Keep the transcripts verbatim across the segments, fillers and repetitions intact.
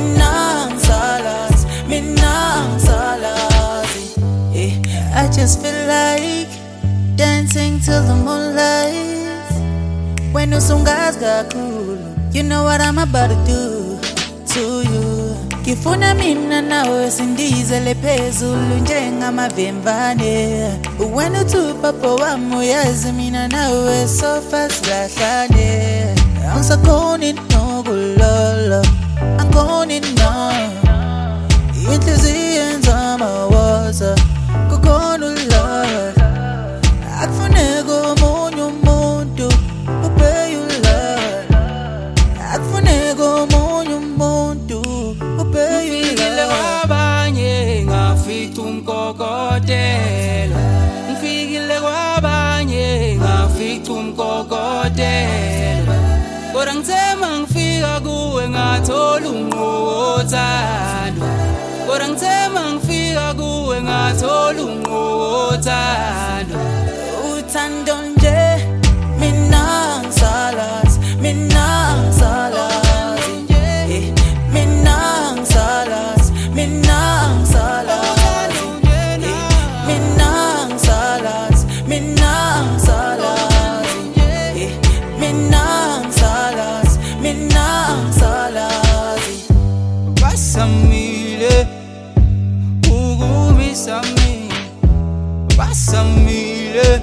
minang salas, minang salas. Eh, I just feel like dancing till the moonlight. When usungazi kakhulu, you know what I'm about to do to you. Ngifuna mina nawe sindizele phezulu njengamavemvane. When uthupha pho wami uyazi mina nawe so fast lahlane. Angisakhoni nokulala, angikhoni na. Inhliziyo yenza amawaza, kukhona ulala. Akufuneka omunye umuntu ubeyulala. Akufuneka omunye umuntu Ngifikile kwabanye ngafica umkokotelo. Ngifikile kwabanye ngafica umkokotelo. Kodwa ngithema ngifika kuwe ngathola unqothando. Kodwa ngithema ngifika kuwe ngathola unqothando. Uthando nje minang salas, minang salas. Eh, minang salas, minang salas. Eh, minang salas, minang salas. Eh, minang salas, minang salas. Basamile ukumisami, basamile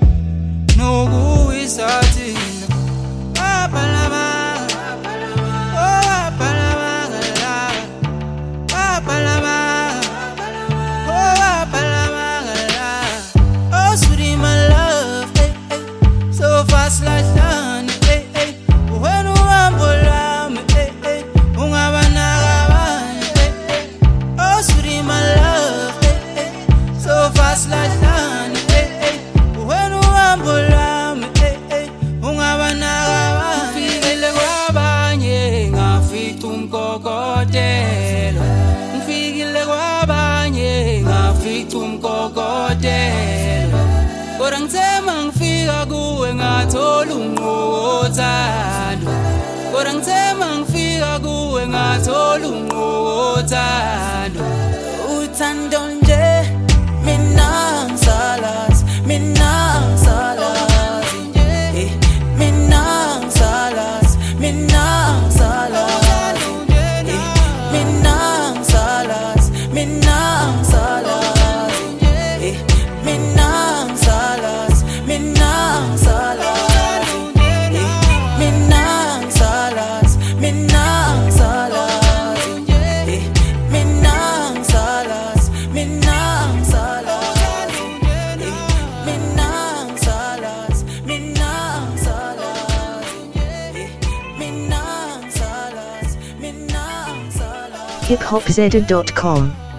nokuyisathi bapalama, oh bapalama ngala, bapalama, oh bapalama ngala. Oh sweetie my love, hey, hey, so fast like sun, hey, hey. When uhamba me, hey, hey, ungaba nakabani, hey, hey. Oh sweetie my love, hey, hey, so fast like sun, hey, hey. When uhamba me, hey, hey, ungaba nakabani. Ngifikile kwabanye ngafica umkokotelo. Ngifikile kwabanye ngafica umkokotelo. Kodwa ngithema ngifika kuwe ngathola unqothando. Kodwa ngithema ngifika kuwe ngathola unqothando. Uthando nje minang salas, minang salas. Eh, minang salas, minang salas. Eh, minang salas, minang salas. Eh, minang salas, minang salas. Eh, minang salas, minang salas. Eh, minang salas, minang salas. Eh, minang salas, minang salas. Eh, minang salas, minang salas. hip hop zedda dot com